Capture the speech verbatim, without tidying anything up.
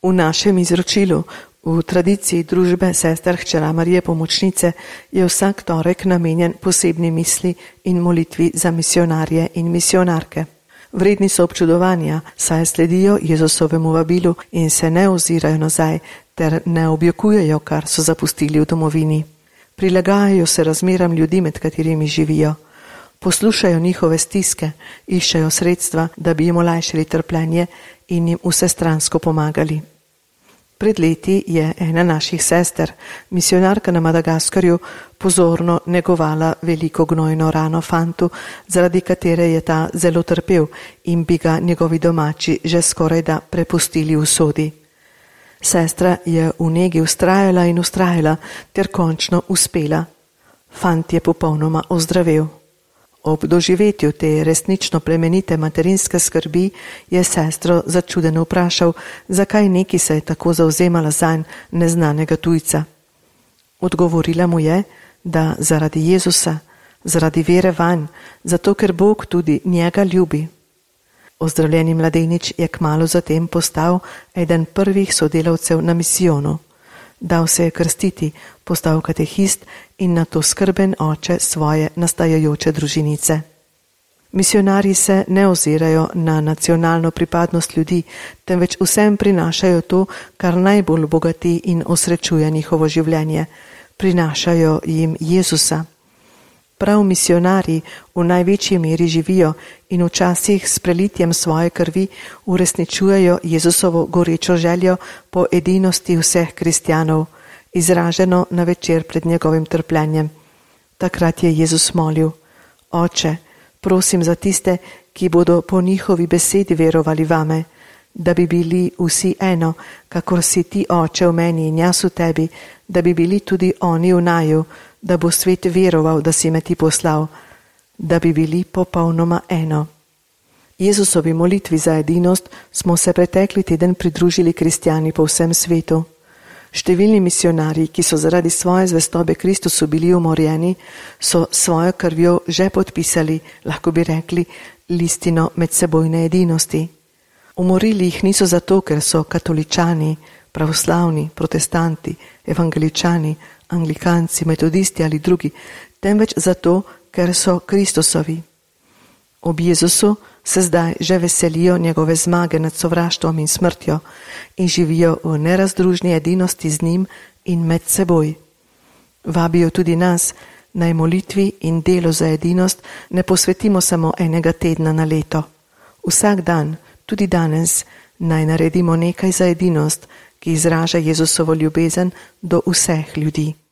V našem izročilu, v tradiciji družbe sester hčera Marije Pomočnice, je vsak torek namenjen posebni misli in molitvi za misionarje in misionarke. Vredni so občudovanja, saj sledijo Jezusovemu vabilu in se ne ozirajo nazaj ter ne objokujejo, kar so zapustili v domovini. Prilagajajo se razmeram ljudi, med katerimi živijo. Poslušajo njihove stiske, iščejo sredstva, da bi jim olajšali trpljenje in jim vsestransko pomagali. Pred leti je ena naših sester, misionarka na Madagaskarju, pozorno negovala veliko gnojno rano fantu, zaradi katere je ta zelo trpel in bi ga njegovi domači že skorajda prepustili usodi. Sestra je v negi vztrajala in vztrajala ter končno uspela. Fant je popolnoma ozdravel. Ob doživetju te resnično plemenite materinske skrbi je sestro začudeno vprašal, zakaj neki se je tako zavzemala zanj neznanega tujca. Odgovorila mu je, da zaradi Jezusa, zaradi vere vanj, zato ker Bog tudi njega ljubi. Ozdravljeni mladenič je kmalu zatem postal eden prvih sodelavcev na misijonu. Dal se je krstiti, postal katehist in nato skrben oče svoje nastajajoče družinice. Misionarji se ne ozirajo na nacionalno pripadnost ljudi, temveč vsem prinašajo to, kar najbolj bogati in osrečuje njihovo življenje. Prinašajo jim Jezusa. Prav misionarji v največji meri živijo in včasih s prelitjem svoje krvi uresničujejo Jezusovo gorečo željo po edinosti vseh kristjanov, izraženo na večer pred njegovim trpljenjem. Takrat je Jezus molil: Oče, prosim za tiste, ki bodo po njihovi besedi verovali vame, da bi bili vsi eno, kakor si ti, Oče, v meni in jaz v tebi, da bi bili tudi oni v naju, da bo svet veroval, da si me ti poslal, da bi bili popolnoma eno. Jezusovi molitvi za edinost smo se pretekli teden pridružili kristjani po vsem svetu. Številni misionarji, ki so zaradi svoje zvestobe Kristusu bili umorjeni, so svojo krvjo že podpisali, lahko bi rekli, listino medsebojne edinosti. Umorili jih niso zato, ker so katoličani, pravoslavni, protestanti, evangeličani, anglikanci, metodisti ali drugi, temveč zato, ker so Kristusovi. Ob Jezusu se zdaj že veselijo njegove zmage nad sovraštvom in smrtjo in živijo v nerazdružni edinosti z njim in med seboj. Vabijo tudi nas, naj molitvi in delo za edinost ne posvetimo samo enega tedna na leto. Vsak dan, tudi danes, naj naredimo nekaj za edinost, ki izraža Jezusovo ljubezen do vseh ljudi.